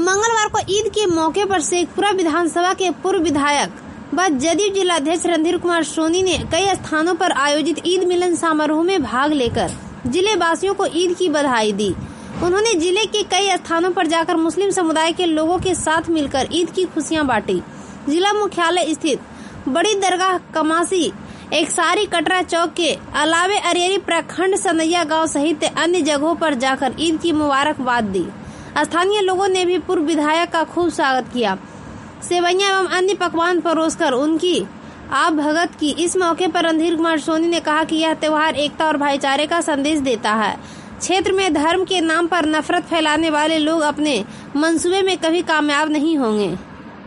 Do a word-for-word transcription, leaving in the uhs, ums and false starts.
मंगलवार को ईद के मौके पर शेखपुरा विधानसभा के पूर्व विधायक व जदयू जिलाध्यक्ष रणधीर कुमार सोनी ने कई स्थानों पर आयोजित ईद मिलन समारोह में भाग लेकर जिले वासियों को ईद की बधाई दी। उन्होंने जिले के कई स्थानों पर जाकर मुस्लिम समुदाय के लोगों के साथ मिलकर ईद की खुशियां बांटी। जिला मुख्यालय स्थित बड़ी दरगाह कमासी एकसारी कटरा चौक के अलावे अरेरी प्रखंड सनैया गांव सहित अन्य जगहों पर जाकर ईद की मुबारकबाद दी। स्थानीय लोगों ने भी पूर्व विधायक का खूब स्वागत किया, सेवैयां एवं अन्य पकवान परोसकर उनकी आप भगत की। इस मौके पर रणधीर कुमार सोनी ने कहा कि यह त्योहार एकता और भाईचारे का संदेश देता है। क्षेत्र में धर्म के नाम पर नफरत फैलाने वाले लोग अपने मंसूबे में कभी कामयाब नहीं होंगे।